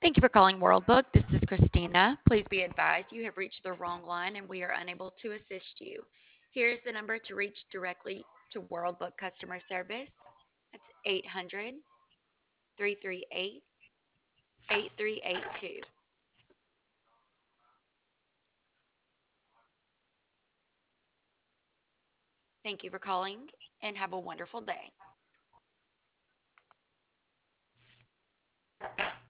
Thank you for calling World Book. This is Christina. Please be advised you have reached the wrong line and we are unable to assist you. Here is the number to reach directly to World Book customer service. That's 800 338 8382. Thank you for calling and have a wonderful day.